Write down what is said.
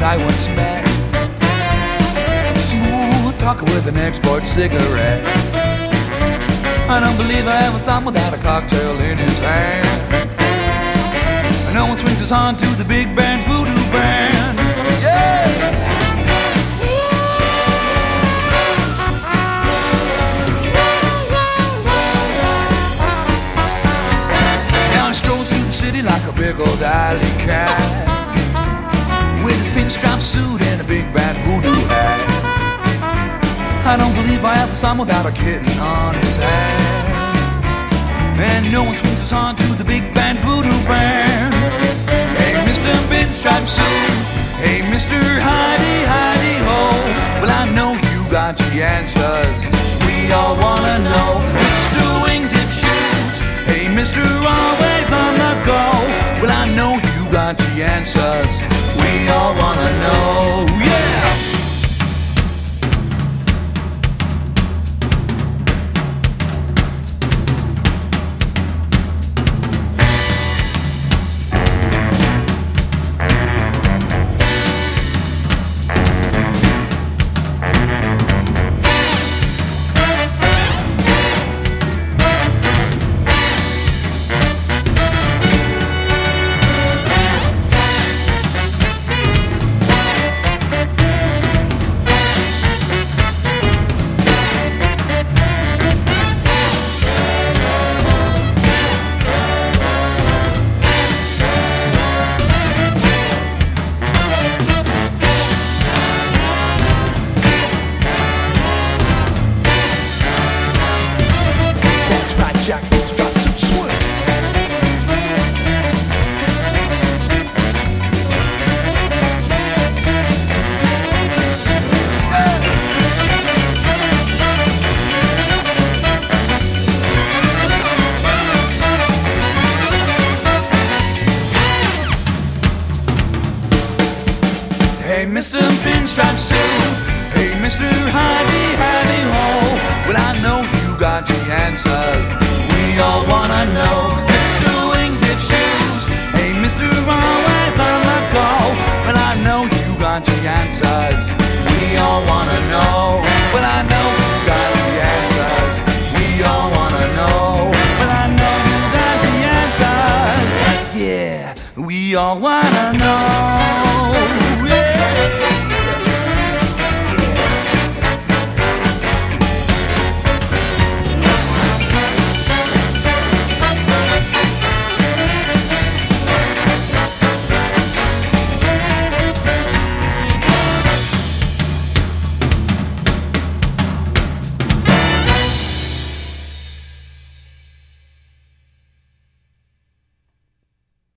I once met. Smooth talker with an export cigarette. I don't believe I ever saw him without a cocktail in his hand. No one swings his horn to the big band voodoo band. Yeah! Now he strolls through the city like a big old alley cat, with his pinstripe suit and a big bad voodoo hat. I don't believe I ever saw him without a kitten on his hand. And no one swings his horn to the big band voodoo band. Hey, Mr. Pinstripe Suit. Hey, Mr. Hidey, Hidey, Ho. Well, I know you got the answers. We all wanna know. Mr. Wingtip Shoes. Hey, Mr. Always on the go. Well, I know you got the answers. We all wanna know. Yeah! Hey, Mr. Pinstripe Suit. Hey, Mr. Hidey, Hidey, Ho. Well, I know you got the answers. We all wanna know. Mr. Wingtip Shoes. Hey, Mr. Always on the go. Well, I know you got the answers. We all wanna know. Well, I know you got the answers. We all wanna know. Well, I know you got the answers. Yeah, we all wanna know.